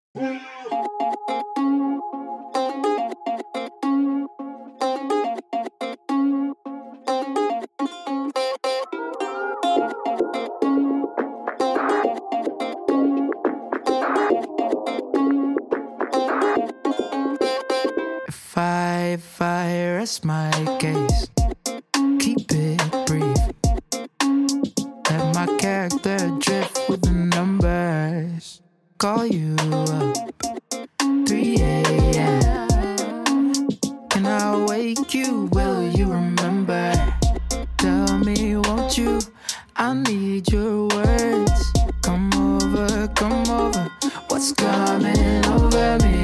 If I rest my case, keep it brief. Let my character drift with the numbers. Call you up 3 a.m. Can I wake you? Will you remember? Tell me, won't you? I need your words. Come over. What's coming over me?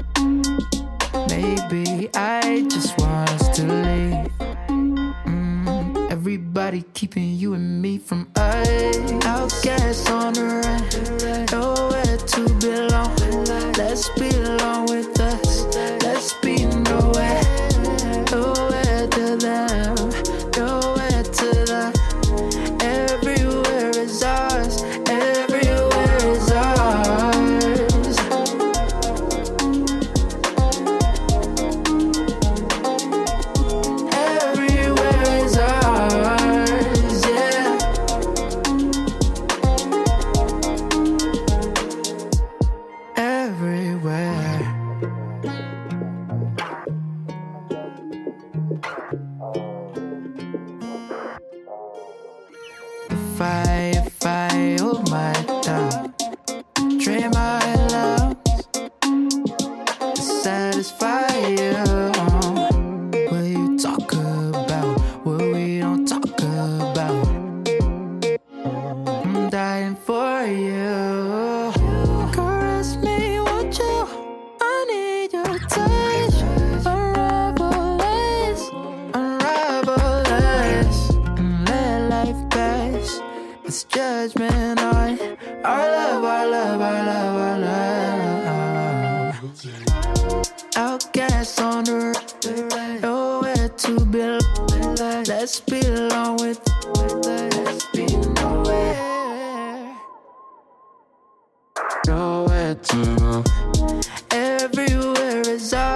Maybe I just want us to leave. Everybody keeping you and me from us. Outcasts on the run, nowhere to belong. Let's belong with us. Let's be nowhere to them, nowhere to them. Everywhere is ours. Everywhere is ours. Everywhere is ours, yeah. Everywhere. If I hold my tongue, drain my lungs to satisfy you. Will you talk about what we don't talk about? I'm dying for you. Caress me, won't you? I need your touch. Unravel us, and let life pass. It's judgment on our love. Outcasts on the road, nowhere to belong. Let's belong with. Let's be nowhere to go. Everywhere is ours.